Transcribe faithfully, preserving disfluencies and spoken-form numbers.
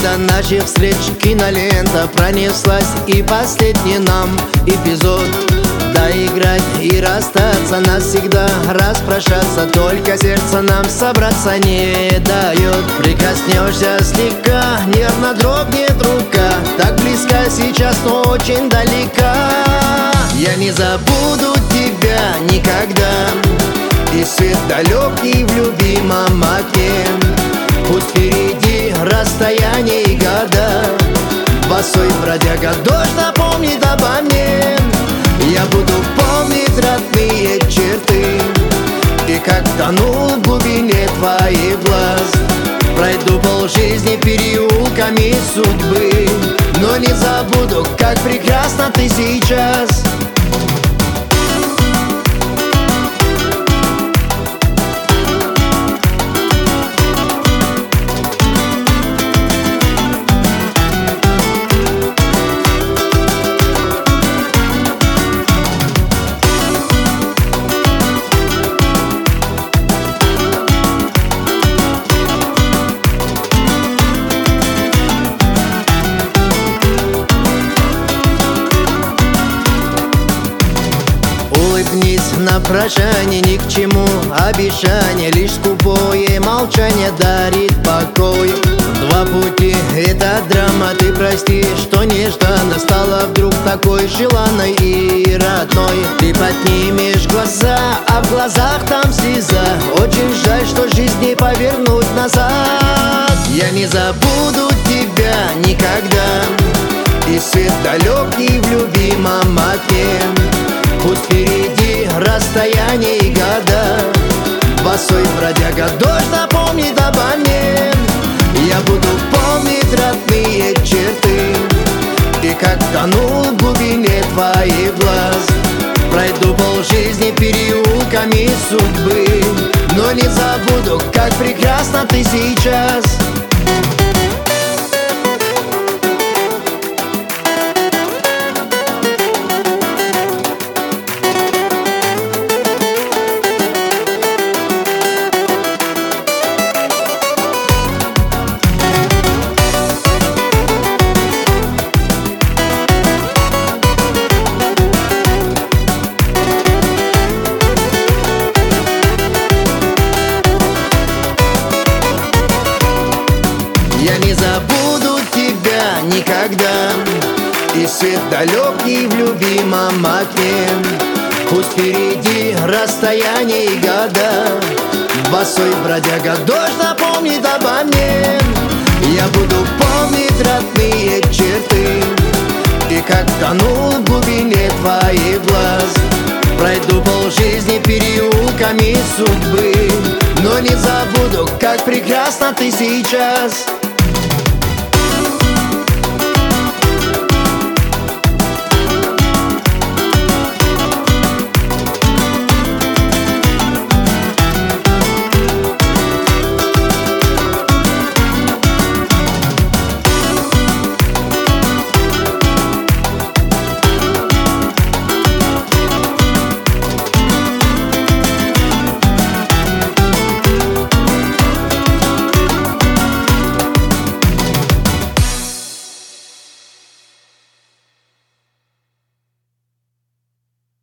до наших встреч кинолента пронеслась, и последний нам эпизод. Доиграть и расстаться, навсегда распрощаться, только сердце нам собраться не дает. Прикоснешься слегка, нервно дрогнет рука, так близко сейчас, но очень далека. Я не забуду тебя никогда, и свет далекий в любимом окне. Пусть впереди расстояние и года, босой бродяга дождь напомнит обо мне. Я буду помнить родные черты, и как тонул в глубине твоих глаз. Пройду полжизни переулками судьбы, но не забуду, как прекрасна ты сейчас. Улыбнись на прощание, ни к чему обещание, лишь скупое молчание дарит покой. Два пути — это драма, ты прости, что нежданно стала вдруг такой желанной и родной. Ты поднимешь глаза, а в глазах там слеза. Очень жаль, что жизнь не повернуть назад. Я не забуду тебя никогда, и свет далекий в любимом окне. Пусть впереди расстояние и года, босой бродяга дождь напомнит обо мне. Я буду помнить родные черты, и как тонул в глубине твоих глаз. Пройду полжизни переулками судьбы, но не забуду, как прекрасна ты сейчас. Я не забуду тебя никогда, и свет далекий в любимом окне. Пусть впереди расстояние и года, босой бродяга дождь напомнит обо мне. Я буду помнить родные черты, и как тонул в глубине твоих глаз. Пройду полжизни переулками судьбы, но не забуду, как прекрасна ты сейчас.